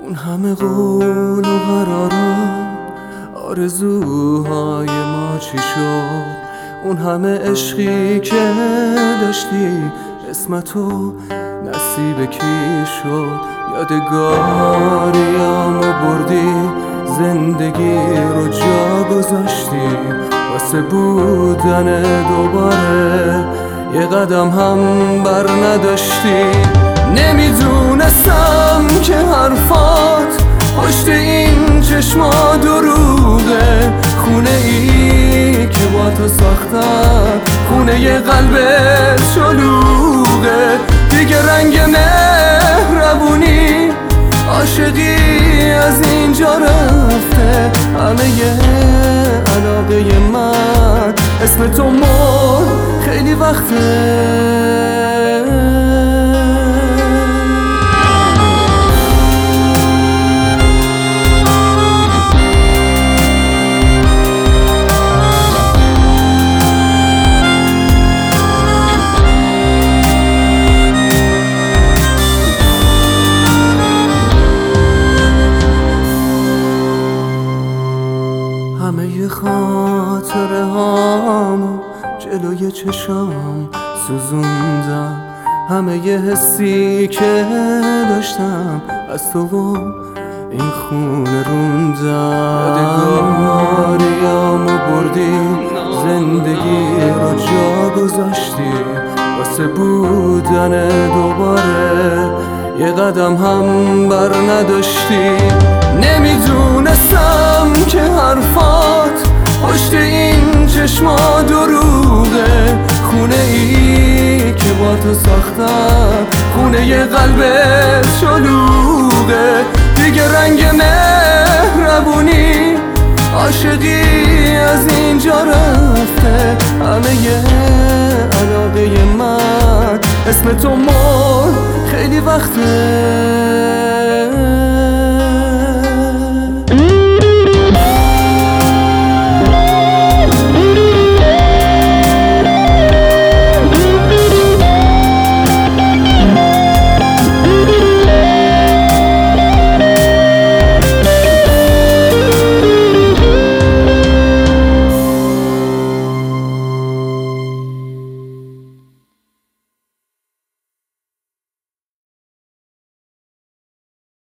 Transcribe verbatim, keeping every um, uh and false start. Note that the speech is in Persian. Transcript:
اون همه قول و قرارات، آرزوهای ما چی شد؟ اون همه عشقی که داشتی اسمتو نصیب کی شد؟ یادگاریامو بردی، زندگی رو جا گذاشتی واسه بودن دوباره یه قدم هم بر نداشتی. نمیدونستم که حرفات پشت این چشما دروغه، خونه ای که با تو ساختم خونه ی قلبت شلوغه. دیگه رنگ مهربونی عاشقی از اینجا رفته، همه ی علاقه من اسم تو مرد خیلی وقته. همه خاطره هامو جلوی چشام سوزوندم، همه ی حسی که داشتم از تو و این خونه روندم. یادگاریامو بردی، زندگی رو جا گذاشتی واسه بودن دوباره یه قدم هم بر نداشتی. نمیدونستم که حرفات پشت این چشما دروغه، خونه ای که با تو ساختم خونه ی قلبت شلوغه. دیگه رنگ مهربونی عاشقی از اینجا رفته، همه ی علاقه من اسم تو مرد خیلی وقته.